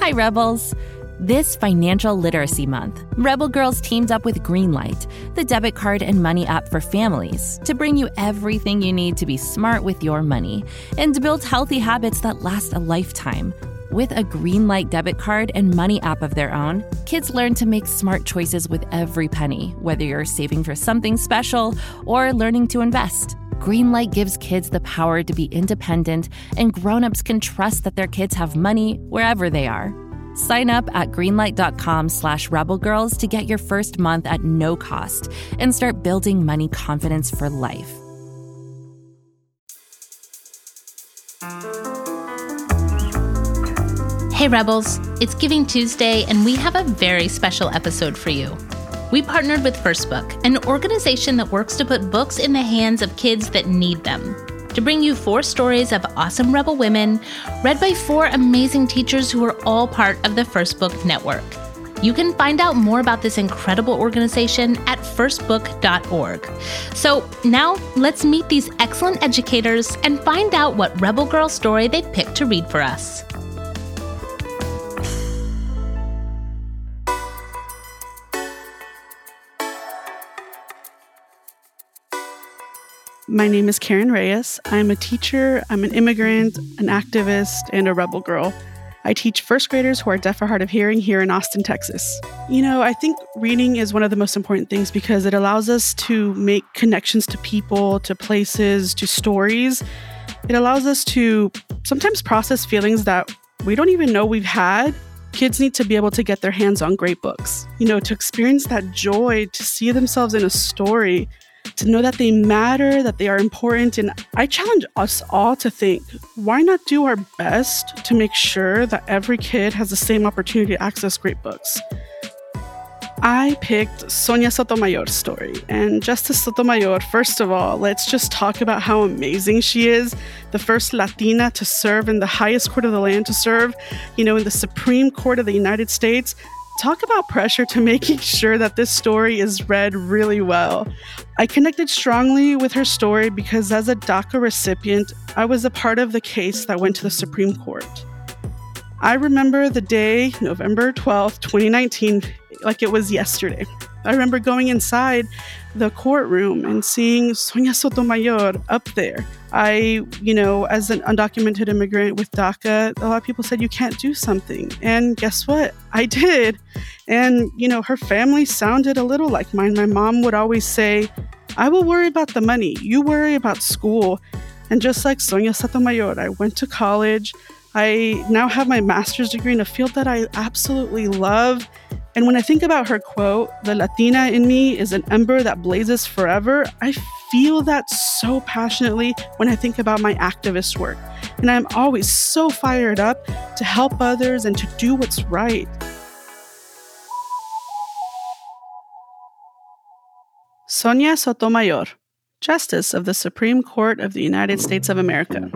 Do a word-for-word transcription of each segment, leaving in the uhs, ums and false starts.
Hi, Rebels. This Financial Literacy Month, Rebel Girls teamed up with Greenlight, the debit card and money app for families, to bring you everything you need to be smart with your money and to build healthy habits that last a lifetime. With a Greenlight debit card and money app of their own, kids learn to make smart choices with every penny, whether you're saving for something special or learning to invest. Greenlight gives kids the power to be independent, and grown-ups can trust that their kids have money wherever they are. Sign up at greenlight.com slash rebelgirls to get your first month at no cost and start building money confidence for life. Hey Rebels, it's Giving Tuesday and we have a very special episode for you. We partnered with First Book, an organization that works to put books in the hands of kids that need them, to bring you four stories of awesome rebel women read by four amazing teachers who are all part of the First Book network. You can find out more about this incredible organization at first book dot org. So now let's meet these excellent educators and find out what Rebel Girl story they picked to read for us. My name is Karen Reyes. I'm a teacher, I'm an immigrant, an activist, and a rebel girl. I teach first graders who are deaf or hard of hearing here in Austin, Texas. You know, I think reading is one of the most important things because it allows us to make connections to people, to places, to stories. It allows us to sometimes process feelings that we don't even know we've had. Kids need to be able to get their hands on great books, you know, to experience that joy, to see themselves in a story, to know that they matter, that they are important. And I challenge us all to think, why not do our best to make sure that every kid has the same opportunity to access great books? I picked Sonia Sotomayor's story. And Justice Sotomayor, first of all, let's just talk about how amazing she is. The first Latina to serve in the highest court of the land, to serve, you know, in the Supreme Court of the United States. Talk about pressure to making sure that this story is read really well. I connected strongly with her story because as a DACA recipient, I was a part of the case that went to the Supreme Court. I remember the day, November twelfth, twenty nineteen, like it was yesterday. I remember going inside the courtroom and seeing Sonia Sotomayor up there. I, you know, as an undocumented immigrant with DACA, a lot of people said you can't do something. And guess what? I did. And, you know, her family sounded a little like mine. My mom would always say, I will worry about the money. You worry about school. And just like Sonia Sotomayor, I went to college. I now have my master's degree in a field that I absolutely love. And when I think about her quote, the Latina in me is an ember that blazes forever, I feel that so passionately when I think about my activist work. And I'm always so fired up to help others and to do what's right. Sonia Sotomayor, Justice of the Supreme Court of the United States of America.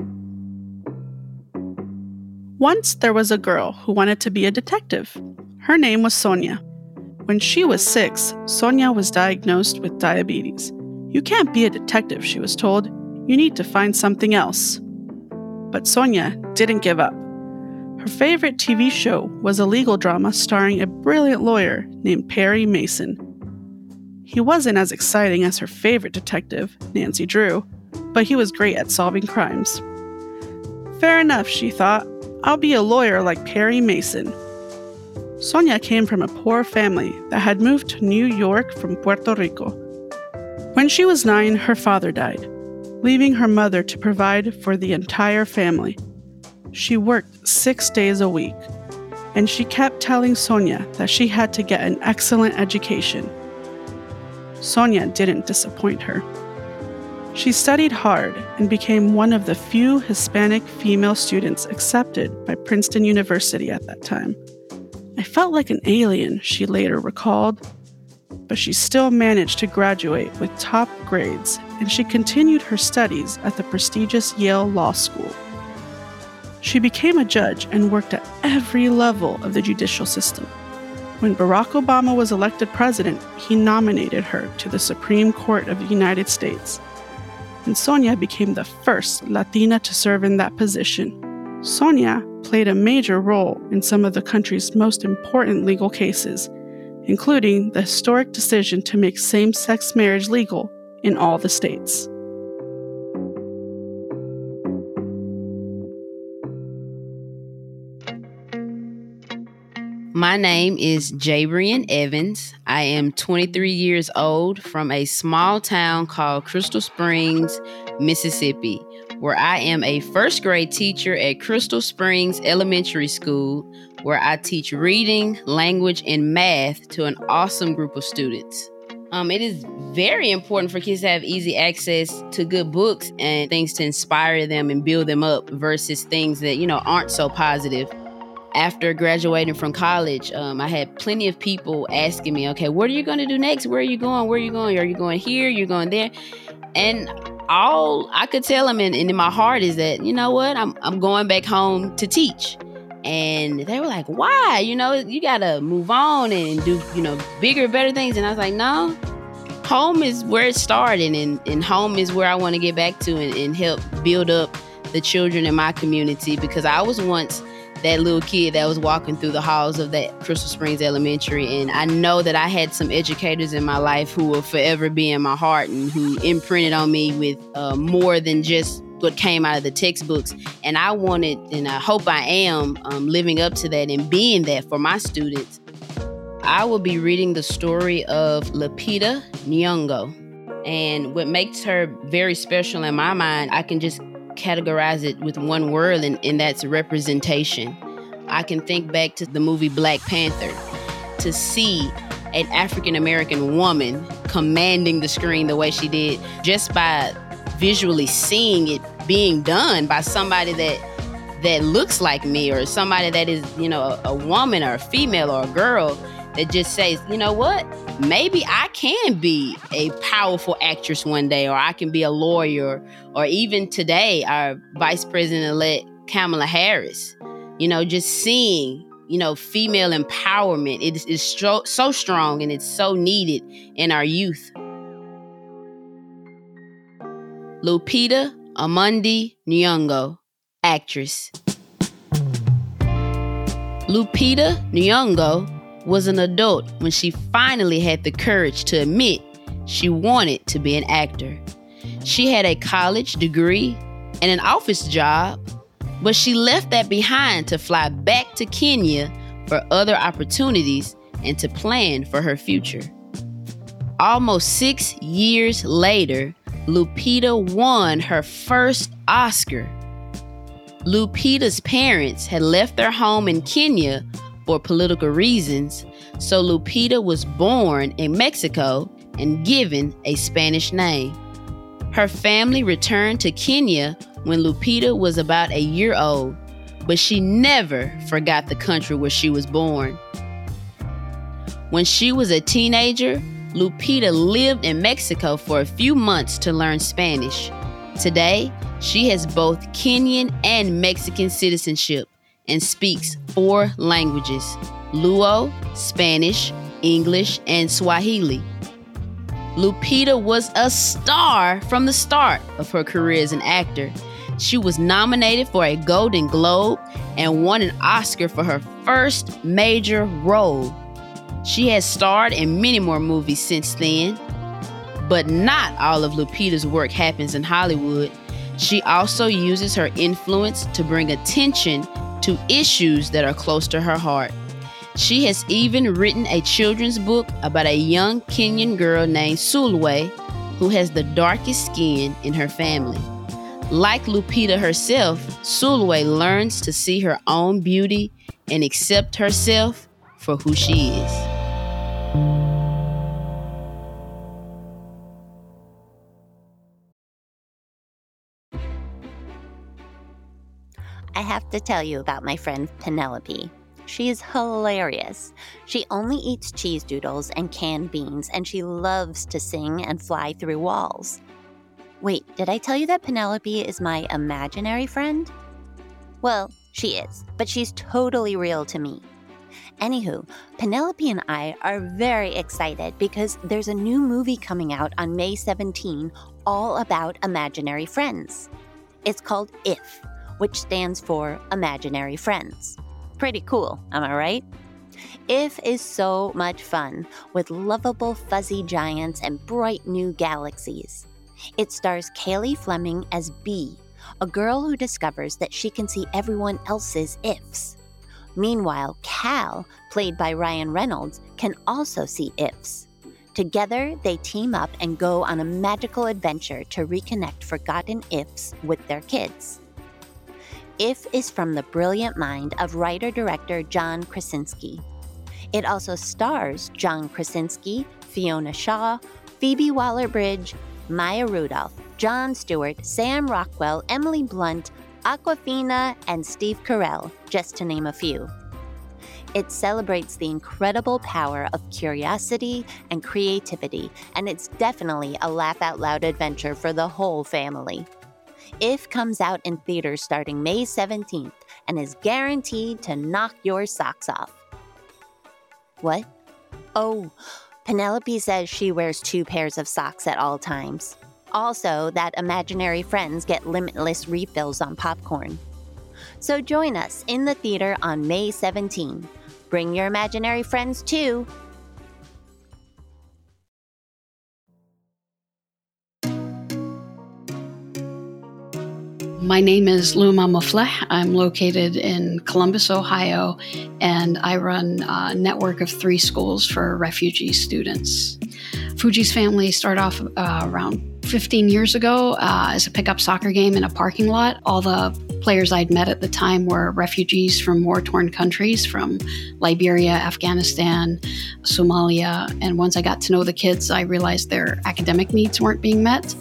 Once there was a girl who wanted to be a detective. Her name was Sonia. When she was six, Sonia was diagnosed with diabetes. You can't be a detective, she was told. You need to find something else. But Sonia didn't give up. Her favorite T V show was a legal drama starring a brilliant lawyer named Perry Mason. He wasn't as exciting as her favorite detective, Nancy Drew, but he was great at solving crimes. Fair enough, she thought. I'll be a lawyer like Perry Mason. Sonia came from a poor family that had moved to New York from Puerto Rico. When she was nine, her father died, leaving her mother to provide for the entire family. She worked six days a week, and she kept telling Sonia that she had to get an excellent education. Sonia didn't disappoint her. She studied hard and became one of the few Hispanic female students accepted by Princeton University at that time. I felt like an alien, she later recalled, but she still managed to graduate with top grades, and she continued her studies at the prestigious Yale Law School. She became a judge and worked at every level of the judicial system. When Barack Obama was elected president, he nominated her to the Supreme Court of the United States. And Sonia became the first Latina to serve in that position. Sonia played a major role in some of the country's most important legal cases, including the historic decision to make same-sex marriage legal in all the states. My name is Jabrian Evans. I am twenty-three years old from a small town called Crystal Springs, Mississippi, where I am a first grade teacher at Crystal Springs Elementary School, where I teach reading, language, and math to an awesome group of students. Um, it is very important for kids to have easy access to good books and things to inspire them and build them up versus things that, you know, aren't so positive. After graduating from college, um, I had plenty of people asking me, okay, what are you going to do next? Where are you going? Where are you going? Are you going here? You're going there? And all I could tell them and in, in my heart is that, you know what, I'm I'm going back home to teach. And they were like, why? You know, you got to move on and do, you know, bigger, better things. And I was like, no, home is where it started. And, and home is where I want to get back to and, and help build up the children in my community, because I was once that little kid that was walking through the halls of that Crystal Springs Elementary. And I know that I had some educators in my life who will forever be in my heart and who imprinted on me with uh, more than just what came out of the textbooks. And I wanted, and I hope I am, um, living up to that and being that for my students. I will be reading the story of Lupita Nyong'o. And what makes her very special in my mind, I can just categorize it with one word, and, and that's representation. I can think back to the movie Black Panther, to see an African-American woman commanding the screen the way she did, just by visually seeing it being done by somebody that that looks like me, or somebody that is, you know, a, a woman or a female or a girl that just says, you know what, maybe I can be a powerful actress one day, or I can be a lawyer, or even today, our Vice President-elect Kamala Harris. You know, just seeing, you know, female empowerment, it is, is so, so strong and it's so needed in our youth. Lupita Amundi Nyong'o, actress. Lupita Nyong'o was an adult when she finally had the courage to admit she wanted to be an actor. She had a college degree and an office job, but she left that behind to fly back to Kenya for other opportunities and to plan for her future. Almost six years later, Lupita won her first Oscar. Lupita's parents had left their home in Kenya for political reasons, so Lupita was born in Mexico and given a Spanish name. Her family returned to Kenya when Lupita was about a year old, but she never forgot the country where she was born. When she was a teenager, Lupita lived in Mexico for a few months to learn Spanish. Today, she has both Kenyan and Mexican citizenship and speaks four languages: Luo, Spanish, English, and Swahili. Lupita was a star from the start of her career as an actor. She was nominated for a Golden Globe and won an Oscar for her first major role. She has starred in many more movies since then, but not all of Lupita's work happens in Hollywood. She also uses her influence to bring attention to issues that are close to her heart. She has even written a children's book about a young Kenyan girl named Sulwe, who has the darkest skin in her family. Like Lupita herself, Sulwe learns to see her own beauty and accept herself for who she is. I have to tell you about my friend Penelope. She is hilarious. She only eats cheese doodles and canned beans, and she loves to sing and fly through walls. Wait, did I tell you that Penelope is my imaginary friend? Well, she is, but she's totally real to me. Anywho, Penelope and I are very excited because there's a new movie coming out on May seventeenth all about imaginary friends. It's called If, which stands for Imaginary Friends. Pretty cool, am I right? I F is so much fun, with lovable fuzzy giants and bright new galaxies. It stars Cailey Fleming as Bee, a girl who discovers that she can see everyone else's ifs. Meanwhile, Cal, played by Ryan Reynolds, can also see ifs. Together, they team up and go on a magical adventure to reconnect forgotten ifs with their kids. I F is from the brilliant mind of writer-director John Krasinski. It also stars John Krasinski, Fiona Shaw, Phoebe Waller-Bridge, Maya Rudolph, Jon Stewart, Sam Rockwell, Emily Blunt, Awkwafina, and Steve Carell, just to name a few. It celebrates the incredible power of curiosity and creativity, and it's definitely a laugh-out-loud adventure for the whole family. I F comes out in theaters starting May seventeenth and is guaranteed to knock your socks off. What? Oh, Penelope says she wears two pairs of socks at all times. Also, that imaginary friends get limitless refills on popcorn. So join us in the theater on May seventeenth. Bring your imaginary friends too. My name is Luma Mufleh. I'm located in Columbus, Ohio, and I run a network of three schools for refugee students. Fuji's family started off uh, around fifteen years ago uh, as a pickup soccer game in a parking lot. All the players I'd met at the time were refugees from war-torn countries, from Liberia, Afghanistan, Somalia. And once I got to know the kids, I realized their academic needs weren't being met,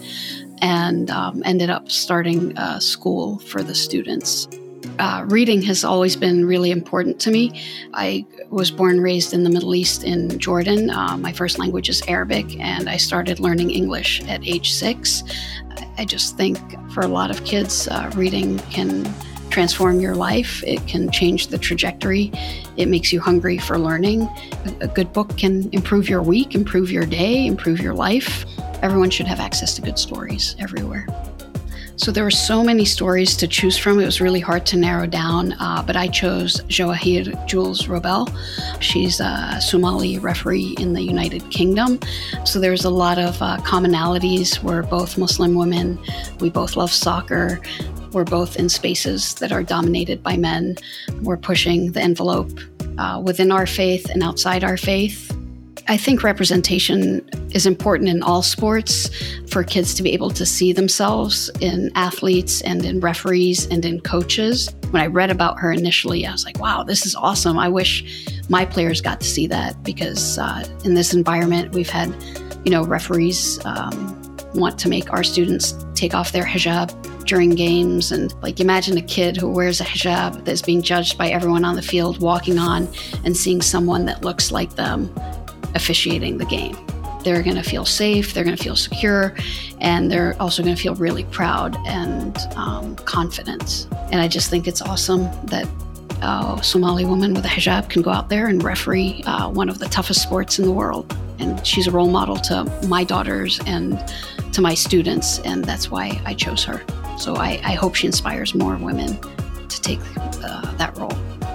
and um, ended up starting a school for the students. Uh, reading has always been really important to me. I was born and raised in the Middle East in Jordan. Uh, my first language is Arabic, and I started learning English at age six. I just think for a lot of kids, uh, reading can transform your life. It can change the trajectory. It makes you hungry for learning. A, a good book can improve your week, improve your day, improve your life. Everyone should have access to good stories everywhere. So there were so many stories to choose from. It was really hard to narrow down, uh, but I chose Jawahir Jules Robel. She's a Somali referee in the United Kingdom. So there's a lot of uh, commonalities. We're both Muslim women. We both love soccer. We're both in spaces that are dominated by men. We're pushing the envelope uh, within our faith and outside our faith. I think representation is important in all sports for kids to be able to see themselves in athletes and in referees and in coaches. When I read about her initially, I was like, wow, this is awesome. I wish my players got to see that, because uh, in this environment, we've had, you know, referees um, want to make our students take off their hijab during games. And like, imagine a kid who wears a hijab that's being judged by everyone on the field, walking on and seeing someone that looks like them officiating the game. They're going to feel safe, they're going to feel secure, and they're also going to feel really proud and um, confident. And I just think it's awesome that a Somali woman with a hijab can go out there and referee uh, one of the toughest sports in the world. And she's a role model to my daughters and to my students, and that's why I chose her. So I, I hope she inspires more women to take uh, that role.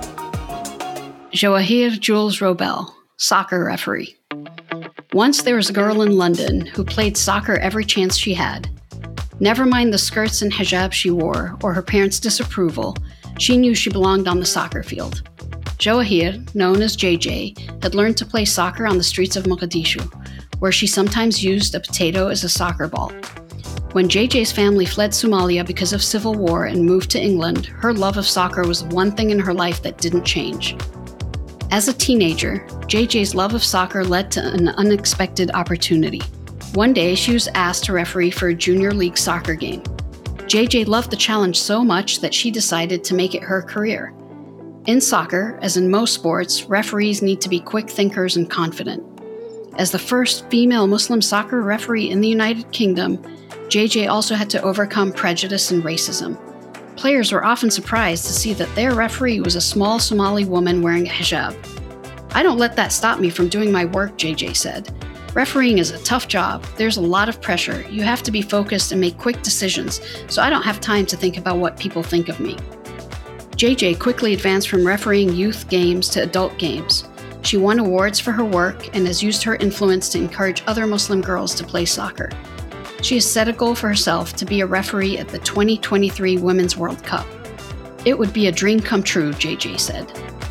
Jawahir Jules Robel, soccer referee. Once there was a girl in London who played soccer every chance she had. Never mind the skirts and hijab she wore or her parents' disapproval, she knew she belonged on the soccer field. Jawahir, known as J J, had learned to play soccer on the streets of Mogadishu, where she sometimes used a potato as a soccer ball. When J J's family fled Somalia because of civil war and moved to England, her love of soccer was the one thing in her life that didn't change. As a teenager, J J's love of soccer led to an unexpected opportunity. One day, she was asked to referee for a junior league soccer game. J J loved the challenge so much that she decided to make it her career. In soccer, as in most sports, referees need to be quick thinkers and confident. As the first female Muslim soccer referee in the United Kingdom, J J also had to overcome prejudice and racism. Players were often surprised to see that their referee was a small Somali woman wearing a hijab. "I don't let that stop me from doing my work," J J said. Refereeing is a tough job. There's a lot of pressure. You have to be focused and make quick decisions, so I don't have time to think about what people think of me. J J quickly advanced from refereeing youth games to adult games. She won awards for her work and has used her influence to encourage other Muslim girls to play soccer. She has set a goal for herself to be a referee at the twenty twenty-three Women's World Cup. It would be a dream come true, J J said.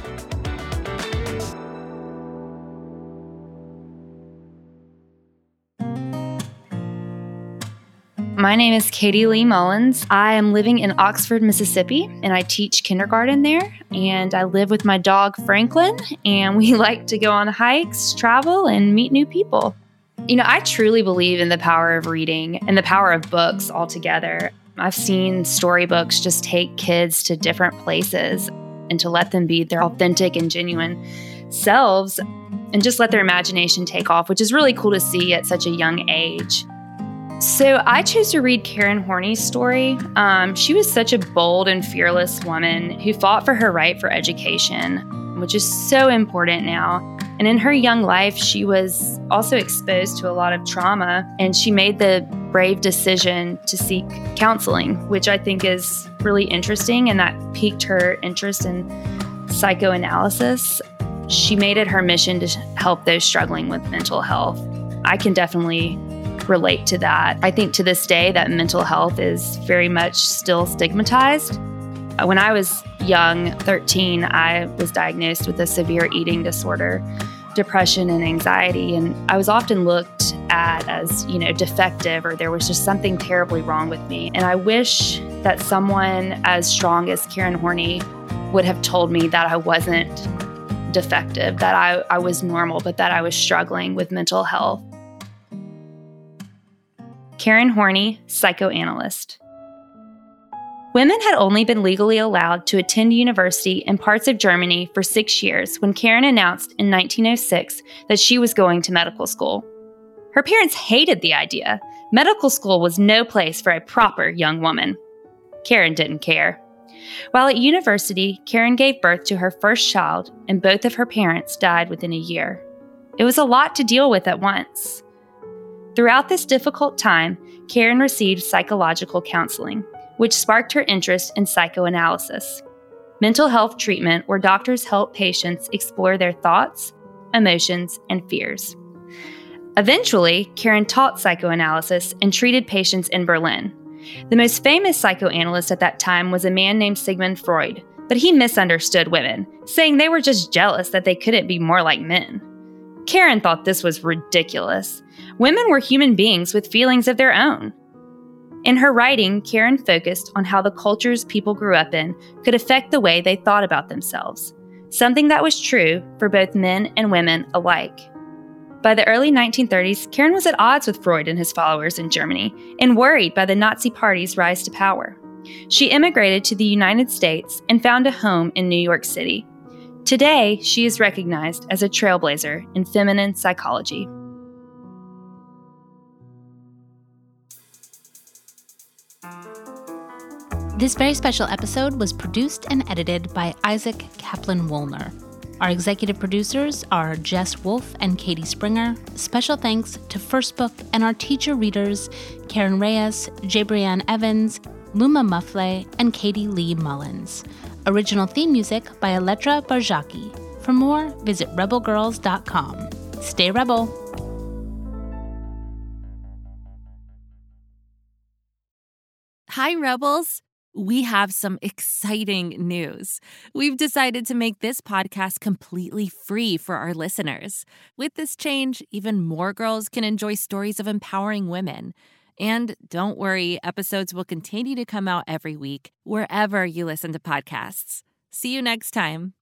My name is Katie Lee Mullins. I am living in Oxford, Mississippi, and I teach kindergarten there. And I live with my dog, Franklin, and we like to go on hikes, travel, and meet new people. You know, I truly believe in the power of reading and the power of books altogether. I've seen storybooks just take kids to different places and to let them be their authentic and genuine selves and just let their imagination take off, which is really cool to see at such a young age. So I chose to read Karen Horney's story. Um, she was such a bold and fearless woman who fought for her right for education, which is so important now. And in her young life, she was also exposed to a lot of trauma, and she made the brave decision to seek counseling, which I think is really interesting, and that piqued her interest in psychoanalysis. She made it her mission to help those struggling with mental health. I can definitely relate to that. I think to this day that mental health is very much still stigmatized. When I was young, thirteen, I was diagnosed with a severe eating disorder, depression and anxiety, and I was often looked at as, you know, defective, or there was just something terribly wrong with me. And I wish that someone as strong as Karen Horney would have told me that I wasn't defective, that I, I was normal, but that I was struggling with mental health. Karen Horney, psychoanalyst. Women had only been legally allowed to attend university in parts of Germany for six years when Karen announced in nineteen oh six that she was going to medical school. Her parents hated the idea. Medical school was no place for a proper young woman. Karen didn't care. While at university, Karen gave birth to her first child, and both of her parents died within a year. It was a lot to deal with at once. Throughout this difficult time, Karen received psychological counseling, which sparked her interest in psychoanalysis, mental health treatment where doctors help patients explore their thoughts, emotions, and fears. Eventually, Karen taught psychoanalysis and treated patients in Berlin. The most famous psychoanalyst at that time was a man named Sigmund Freud, but he misunderstood women, saying they were just jealous that they couldn't be more like men. Karen thought this was ridiculous. Women were human beings with feelings of their own. In her writing, Karen focused on how the cultures people grew up in could affect the way they thought about themselves, something that was true for both men and women alike. By the early nineteen thirties, Karen was at odds with Freud and his followers in Germany and worried by the Nazi Party's rise to power. She immigrated to the United States and found a home in New York City. Today, she is recognized as a trailblazer in feminine psychology. This very special episode was produced and edited by Isaac Kaplan-Woolner. Our executive producers are Jess Wolfe and Katie Springer. Special thanks to First Book and our teacher readers, Karen Reyes, Jabrianne Evans, Luma Muffley, and Katie Lee Mullins. Original theme music by Elettra Barjaki. For more, visit rebel girls dot com. Stay rebel. Hi, Rebels. We have some exciting news. We've decided to make this podcast completely free for our listeners. With this change, even more girls can enjoy stories of empowering women. And don't worry, episodes will continue to come out every week, wherever you listen to podcasts. See you next time.